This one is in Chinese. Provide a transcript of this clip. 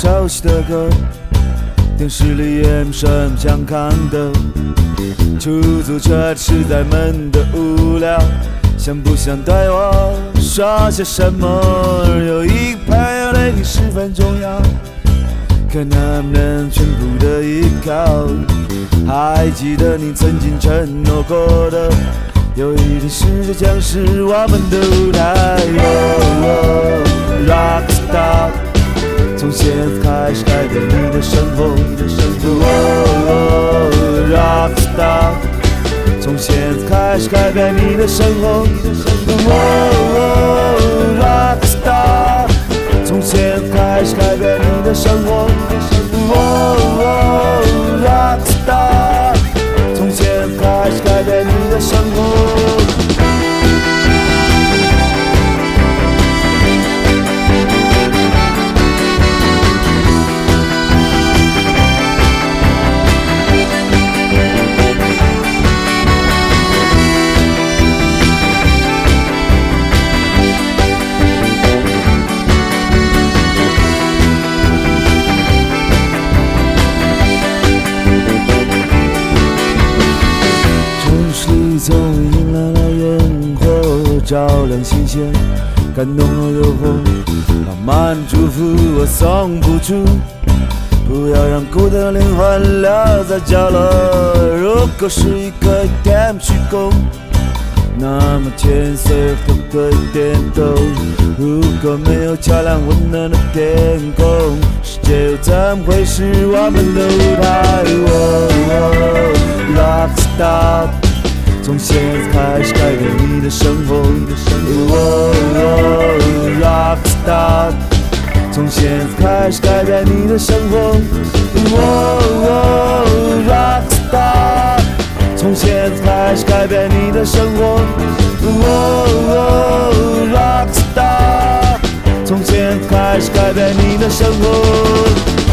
熟悉的歌，电视里也没什么想看的，出租车实在闷得无聊，想不想对我说些什么？有一个朋友对你十分重要，看能不能全部的依靠。还记得你曾经承诺过的，有一天世界将是我们的舞台。Rockstar， 从现在开始改变你的生活。Rockstar， 从现在开始改变你的生活。Rockstar， 从现在开始改变你的生活。Rockstar， 从现在开始改变你的生活。总迎来了烟火，照亮心弦，感动了诱惑，浪漫祝福我送不出，不要让孤单的灵魂留在角落。如果是一个电虚构，那么千岁都可以点头。如果没有漂亮温暖的天空，世界又怎么会是我们的舞台？Rockstar，从现在开始改变你的生活。Rockstar， 从现在开始改变你的生活。Rockstar， 从现在开始改变你的生活。Rockstar， 从现在开始改变你的生活。